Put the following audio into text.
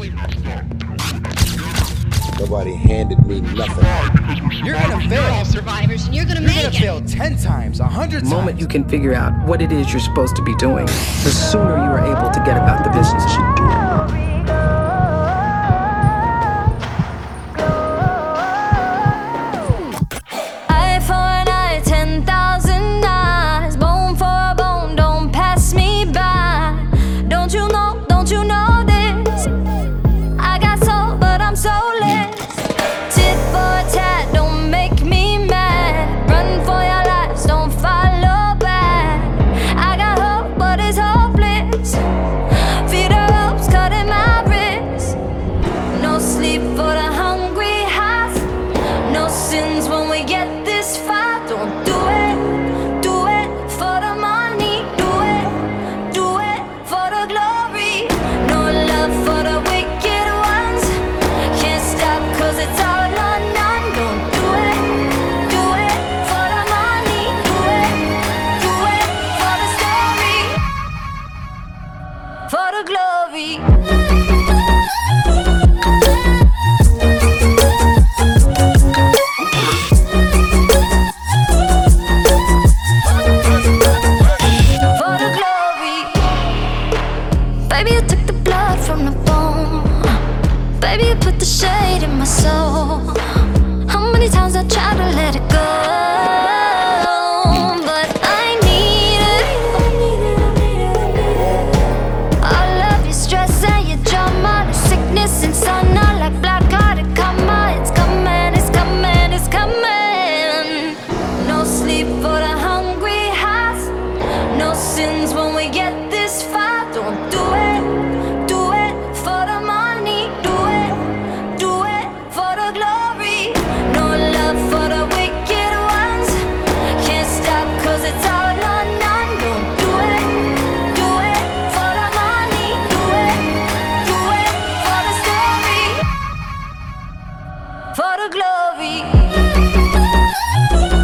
Nobody handed me nothing. You're gonna fail. We're all survivors, and you're gonna make it. You're gonna fail 10 times, 100 times. The moment you can figure out what it is you're supposed to be doing, the sooner you are able to get about the business. Eye for an eye, 10,000 eyes. Bone for a bone, don't pass me by. Don't you know this? I got soul, but I'm soulless. Tit for tat, don't make me mad. Run for your lives, don't follow back. I got hope, but it's hopeless. Feed the ropes, cutting my wrist. No sleep for the hungry heart. No sins when we get this far. Don't do it for the money. Do it for the glory. No love for the wicked ones. Can't stop 'cause it's all or none. Don't do it for the money. Do it for the story. For the glory. For the glory. Baby, you took the blood from the bone. Baby, you put the shade in my soul. How many times I tried to let it go, but I need it. All of your stress and your drama, the sickness and insomnia, like black-hearted karma. It's coming, it's coming, it's coming. No sleep for the hungry hearts. No sins when we get this far. Don't do it for the money. Do it for the glory. No love for the wicked ones. Can't stop 'cause it's all or none. Don't do it for the money. Do it for the story. For the glory.